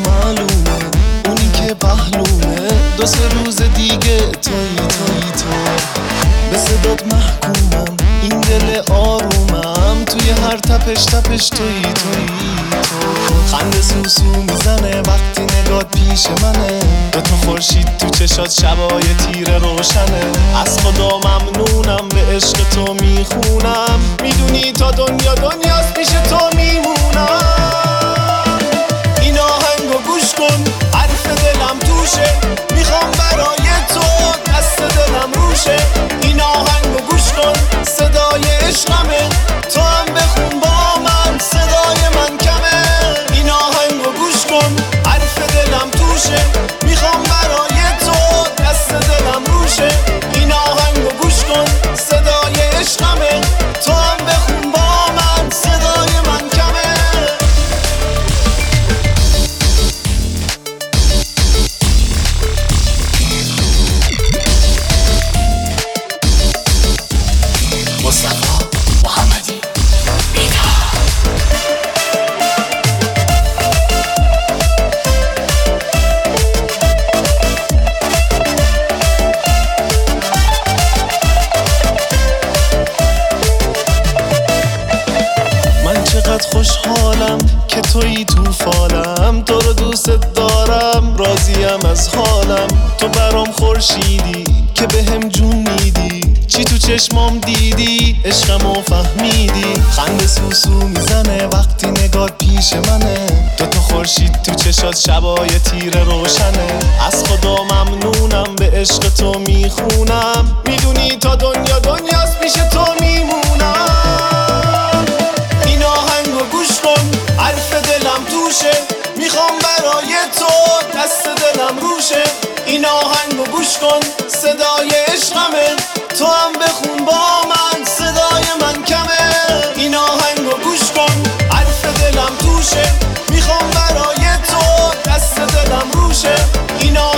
معلومه اونی که پهلومه، دو سه روز دیگه تویی به صدات محکومم، این دل آرومم، توی هر تپش تپش تویی تو. خنده سوسو میزنه وقتی نگات پیش منه، دوتا خورشید تو چشات شبای تیره روشنه. از خدا ممنونم به عشق تو میخونم، میدونی تا دنیا دنیاست پیش تو میمونم. این آهنگو گوش کن حرف دلم توشه، میخوام برای تو دست دلم روشه. این آهنگو گوش کن صدای عشقمه، تو هم بخون با من صدای من کمه. این آهنگو گوش کن حرف دلم توشه، میخوام برای تو دست دلم روشه. این آهنگو گوش کن صدای عشقمه، تو هم بخون با من صدای من کمه. مصطفی محمدی من چقدر خوشحالم که تویی تو فالم، تو رو دوست دارم راضیم از حالم. تو برام خورشیدی که بهم جون میدی، چی تو چشمام دیدی عشقمو فهمیدی. خنده سوسو میزنه وقتی نگات پیش منه، دوتا خورشید تو چشات شبای تیره روشنه. از خدا ممنونم به عشق تو میخونم، میدونی تا دنیا دنیاست پیش تو میمونم. این آهنگو گوش کن حرف دلم توشه، میخوام برای تو دست دلم روشه. این آهنگو گوش کن صدای عشقمه، تو هم بخون با من صدای من کمه. این آهنگو گوش کن حرف دلم توشه، میخوام برای تو دست دلم روشه. این